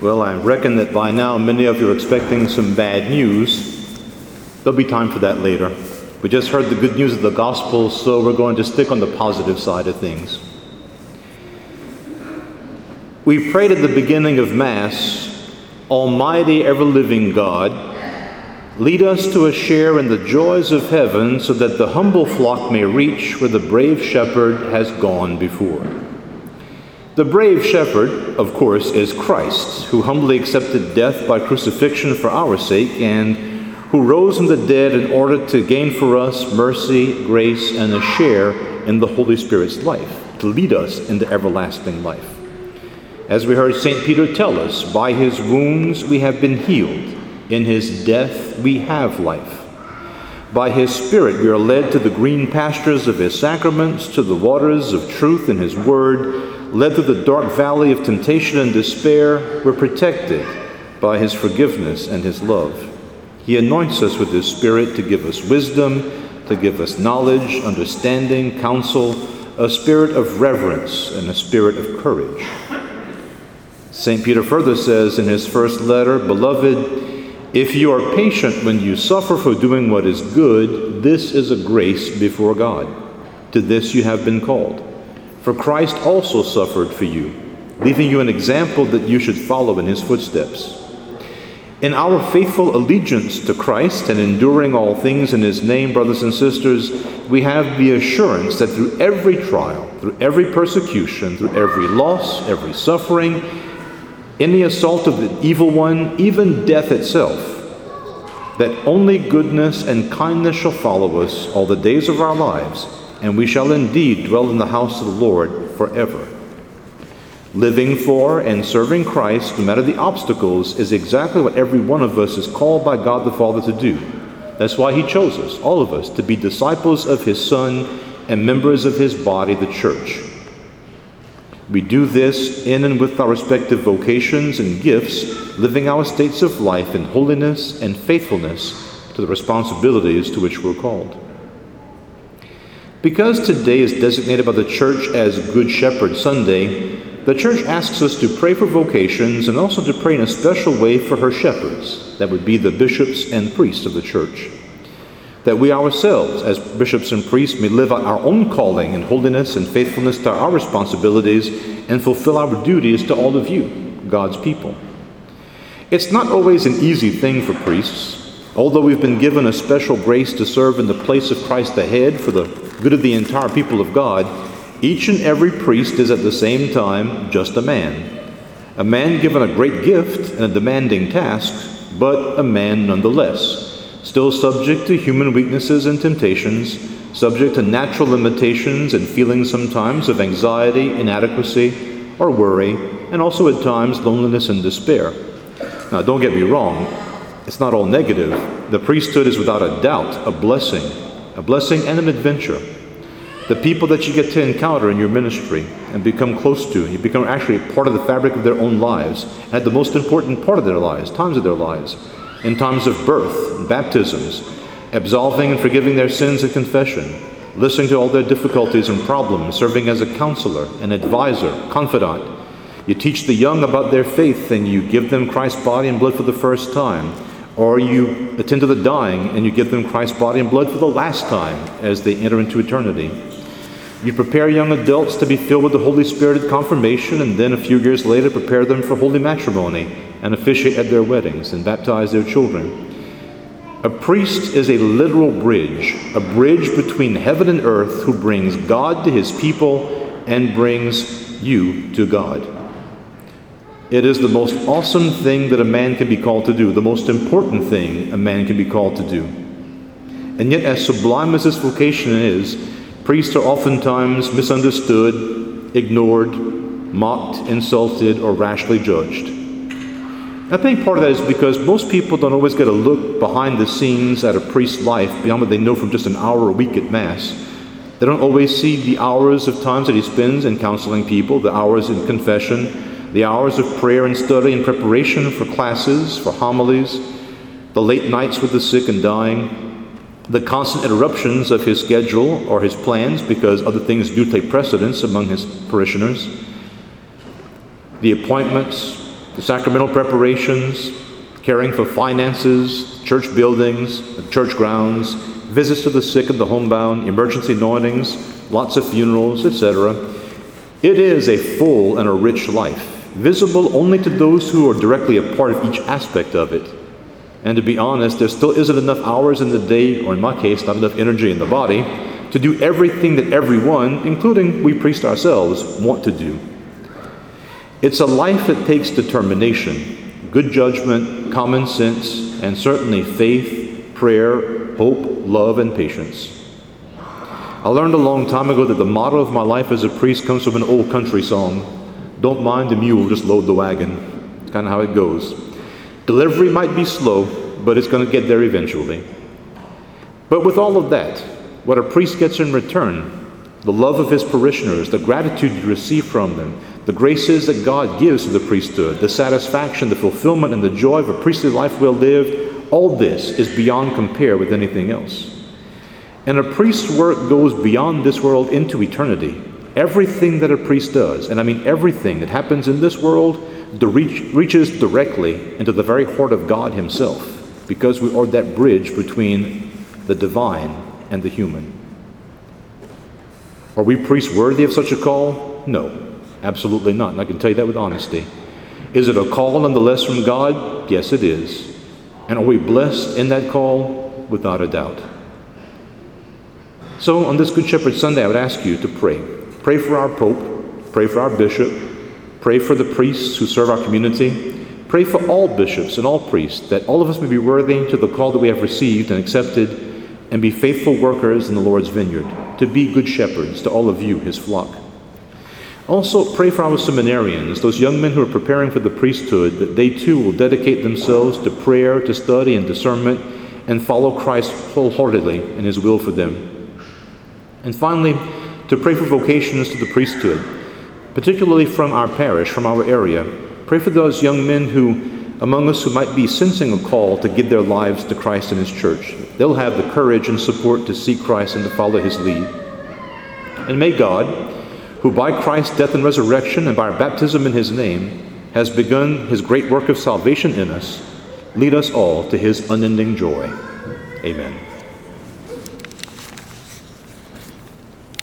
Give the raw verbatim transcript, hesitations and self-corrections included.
Well, I reckon that by now many of you are expecting some bad news. There'll be time for that later. We just heard the good news of the gospel, so we're going to stick on the positive side of things. We prayed at the beginning of Mass, Almighty ever-living God, lead us to a share in the joys of heaven so that the humble flock may reach where the brave shepherd has gone before. The brave shepherd, of course, is Christ, who humbly accepted death by crucifixion for our sake and who rose from the dead in order to gain for us mercy, grace, and a share in the Holy Spirit's life, to lead us into everlasting life. As we heard Saint Peter tell us, by his wounds we have been healed. In his death we have life. By his Spirit we are led to the green pastures of his sacraments, to the waters of truth in his word. Led through the dark valley of temptation and despair, we're protected by his forgiveness and his love. He anoints us with his Spirit to give us wisdom, to give us knowledge, understanding, counsel, a spirit of reverence and a spirit of courage. Saint Peter further says in his first letter, Beloved, if you are patient when you suffer for doing what is good, this is a grace before God. To this you have been called. For Christ also suffered for you, leaving you an example that you should follow in his footsteps. In our faithful allegiance to Christ and enduring all things in his name, brothers and sisters, we have the assurance that through every trial, through every persecution, through every loss, every suffering, any assault of the evil one, even death itself, that only goodness and kindness shall follow us all the days of our lives, and we shall indeed dwell in the house of the Lord forever. Living for and serving Christ, no matter the obstacles, is exactly what every one of us is called by God the Father to do. That's why he chose us, all of us, to be disciples of his Son and members of his body, the Church. We do this in and with our respective vocations and gifts, living our states of life in holiness and faithfulness to the responsibilities to which we're called. Because today is designated by the Church as Good Shepherd Sunday, the Church asks us to pray for vocations and also to pray in a special way for her shepherds, that would be the bishops and priests of the Church. That we ourselves, as bishops and priests, may live out our own calling in holiness and faithfulness to our responsibilities and fulfill our duties to all of you, God's people. It's not always an easy thing for priests. Although we've been given a special grace to serve in the place of Christ the head for the good of the entire people of God, each and every priest is at the same time just a man. A man given a great gift and a demanding task, but a man nonetheless, still subject to human weaknesses and temptations, subject to natural limitations and feelings sometimes of anxiety, inadequacy, or worry, and also at times loneliness and despair. Now, don't get me wrong. It's not all negative. The priesthood is without a doubt a blessing, a blessing and an adventure. The people that you get to encounter in your ministry and become close to, you become actually part of the fabric of their own lives, at the most important part of their lives, times of their lives, in times of birth and baptisms, absolving and forgiving their sins and confession, listening to all their difficulties and problems, serving as a counselor, an advisor, confidant. You teach the young about their faith and you give them Christ's body and blood for the first time. Or you attend to the dying and you give them Christ's body and blood for the last time as they enter into eternity. You prepare young adults to be filled with the Holy Spirit at confirmation, and then a few years later prepare them for holy matrimony and officiate at their weddings and baptize their children. A priest is a literal bridge, a bridge between heaven and earth, who brings God to his people and brings you to God. It is the most awesome thing that a man can be called to do, the most important thing a man can be called to do. And yet, as sublime as this vocation is, priests are oftentimes misunderstood, ignored, mocked, insulted, or rashly judged. I think part of that is because most people don't always get a look behind the scenes at a priest's life beyond what they know from just an hour a week at Mass. They don't always see the hours of times that he spends in counseling people, the hours in confession, the hours of prayer and study and preparation for classes, for homilies, the late nights with the sick and dying, the constant interruptions of his schedule or his plans because other things do take precedence among his parishioners, the appointments, the sacramental preparations, caring for finances, church buildings, church grounds, visits to the sick and the homebound, emergency anointings, lots of funerals, et cetera. It is a full and a rich life, visible only to those who are directly a part of each aspect of it. And to be honest, there still isn't enough hours in the day, or in my case, not enough energy in the body, to do everything that everyone, including we priests ourselves, want to do. It's a life that takes determination, good judgment, common sense, and certainly faith, prayer, hope, love, and patience. I learned a long time ago that the motto of my life as a priest comes from an old country song. Don't mind the mule, just load the wagon. It's kind of how it goes. Delivery might be slow, but it's going to get there eventually. But with all of that, what a priest gets in return, the love of his parishioners, the gratitude you receive from them, the graces that God gives to the priesthood, the satisfaction, the fulfillment, and the joy of a priestly life well lived, all this is beyond compare with anything else. And a priest's work goes beyond this world into eternity. Everything that a priest does, and I mean everything that happens in this world, the reach, reaches directly into the very heart of God himself, because we are that bridge between the divine and the human. Are we priests worthy of such a call? No, absolutely not, and I can tell you that with honesty. Is it a call nonetheless from God? Yes, it is. And are we blessed in that call? Without a doubt. So on this Good Shepherd Sunday, I would ask you to pray. Pray for our Pope, pray for our bishop, pray for the priests who serve our community, pray for all bishops and all priests, that all of us may be worthy to the call that we have received and accepted, and be faithful workers in the Lord's vineyard, to be good shepherds to all of you, his flock. Also, pray for our seminarians, those young men who are preparing for the priesthood, that they too will dedicate themselves to prayer, to study and discernment, and follow Christ wholeheartedly in his will for them. And finally, to pray for vocations to the priesthood, particularly from our parish, from our area. Pray for those young men who, among us, who might be sensing a call to give their lives to Christ and his church. They'll have the courage and support to seek Christ and to follow his lead. And may God, who by Christ's death and resurrection and by our baptism in his name has begun his great work of salvation in us, lead us all to his unending joy. Amen.